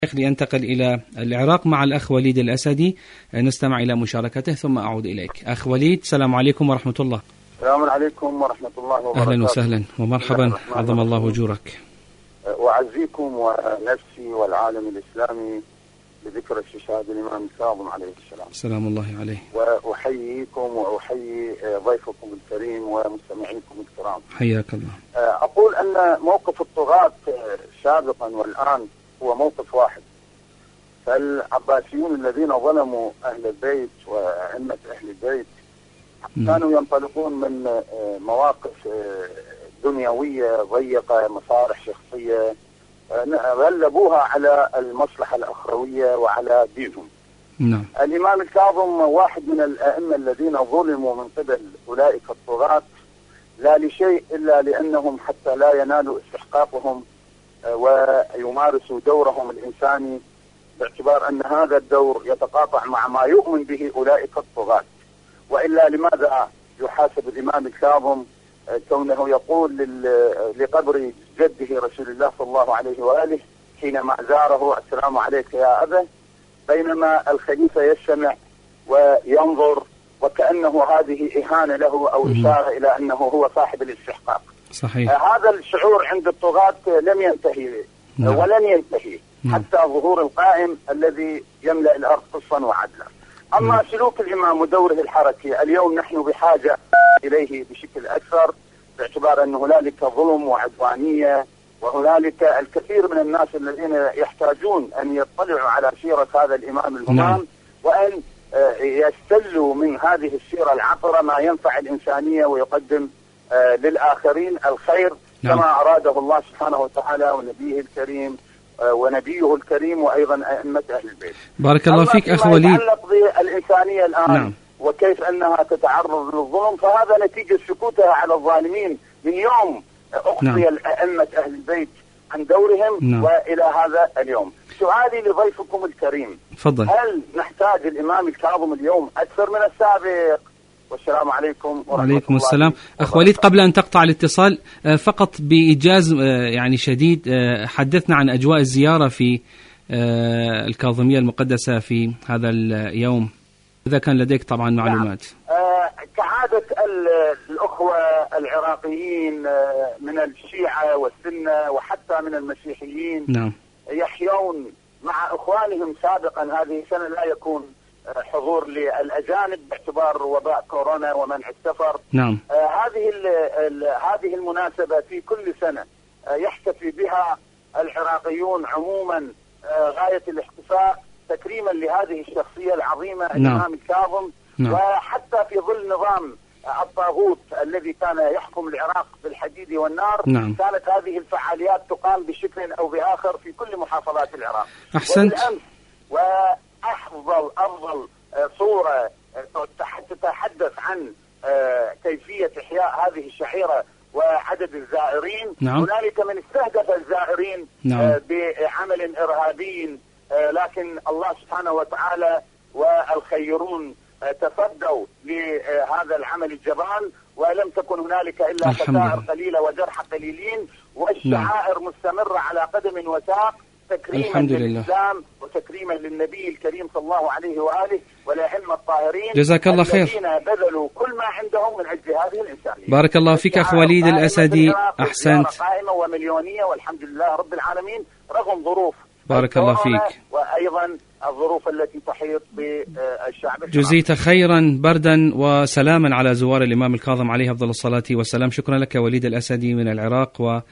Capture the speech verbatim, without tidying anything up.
لأنتقل إلى العراق مع الأخ وليد الأسدي، نستمع إلى مشاركته ثم أعود إليك. أخ وليد، السلام عليكم ورحمة الله. السلام عليكم ورحمة الله وبركاته. أهلا وسهلا ومرحبا، عظم الله أجورك. وأعزيكم ونفسي والعالم الإسلامي بذكر استشهاد الإمام الكاظم عليه السلام. سلام الله عليه. وأحييكم وأحيي ضيفكم الكريم ومستمعيكم الكرام. حياك الله. أقول أن موقف الطغاة سابقا والآن هو موقف واحد. فالعباسيون الذين ظلموا أهل البيت وأئمة أهل البيت كانوا ينطلقون من مواقف دنيوية ضيقة، مصالح شخصية، غلبوها على المصلحة الأخروية وعلى دينهم. نعم. الإمام الكاظم واحد من الأئمة الذين ظلموا من قبل أولئك الطغاة، لا لشيء إلا لأنهم حتى لا ينالوا استحقاقهم ويمارسوا دورهم الإنساني، باعتبار أن هذا الدور يتقاطع مع ما يؤمن به أولئك الطغاة. وإلا لماذا يحاسب الإمام الكاظم كونه يقول لقبر جده رسول الله صلى الله عليه وآله حينما زاره: السلام عليك يا أبا، بينما الخليفة يستمع وينظر وكأنه هذه إهانة له أو إشارة إلى أنه هو صاحب الاستحقاق. صحيح. هذا الشعور عند الطغاة لم ينتهي نعم. ولن ينتهي نعم. حتى ظهور القائم الذي يملأ الأرض قسطا وعدلا. أما نعم. سلوك الإمام ودوره الحركي اليوم نحن بحاجة إليه بشكل أكثر، باعتبار أن هنالك ظلم وعدوانية، وهنالك الكثير من الناس الذين يحتاجون أن يطلعوا على سيرة هذا الإمام الهمام نعم. وأن يستلوا من هذه السيرة العطرة ما ينفع الإنسانية ويقدم للآخرين الخير نعم. كما أراده الله سبحانه وتعالى ونبيه الكريم ونبيه الكريم وأيضا أئمة أهل البيت. بارك الله فيك أخ وليد. ما يتعلق بالإنسانية الآن نعم. وكيف أنها تتعرض للظلم، فهذا نتيجة سكوتها على الظالمين من يوم أخفي نعم. أئمة أهل البيت عن دورهم نعم. وإلى هذا اليوم. سؤالي لضيفكم الكريم، فضل. هل نحتاج الإمام الكاظم اليوم أكثر من السابق؟ والسلام عليكم ورحمة وعليكم الله السلام. أخ وليد، قبل أن تقطع الاتصال فقط بإيجاز يعني شديد، حدثنا عن أجواء الزيارة في الكاظمية المقدسة في هذا اليوم، إذا كان لديك طبعا معلومات. نعم. آه كعادة الأخوة العراقيين من الشيعة والسنة وحتى من المسيحيين نعم. يحيون مع إخوانهم سابقا. هذه السنة لا يكون حضور للأجانب باعتبار وباء كورونا ومنع السفر. نعم. آه هذه ال ال هذه المناسبة في كل سنة آه يحتفي بها العراقيون عموما آه غاية الاحتفاء تكريما لهذه الشخصية العظيمة نعم. الإمام الكاظم نعم. وحتى في ظل نظام الطاغوت الذي كان يحكم العراق بالحديد والنار نعم. كانت هذه الفعاليات تقام بشكل أو بآخر في كل محافظات العراق. أحسنت. وأفضل أفضل صورة تتحدث عن كيفية إحياء هذه الشعيرة وعدد الزائرين نعم. هنالك من استهدف الزائرين نعم. بعمل إرهابي، لكن الله سبحانه وتعالى والخيرون تصدوا لهذا العمل الجبان، ولم تكن هنالك إلا خسائر قليلة وجرح قليلين، والشعائر نعم. مستمرة على قدم وساق تكريما للإسلام وتكريما للنبي الكريم صلى الله عليه وآله والأئمة الطاهرين. جزاك الله خير. الذين بذلوا كل ما عندهم من أجل هذه الإنسانية. بارك الله فيك أخ وليد الأسدي. أحسنت. قائمة ومليونية والحمد لله رب العالمين رغم ظروف. بارك الله فيك. وأيضا الظروف التي تحيط بالشعب. جزيت خيرا بردا وسلاما على زوار الإمام الكاظم عليه أفضل الصلاة والسلام. شكرا لك وليد الأسدي من العراق. و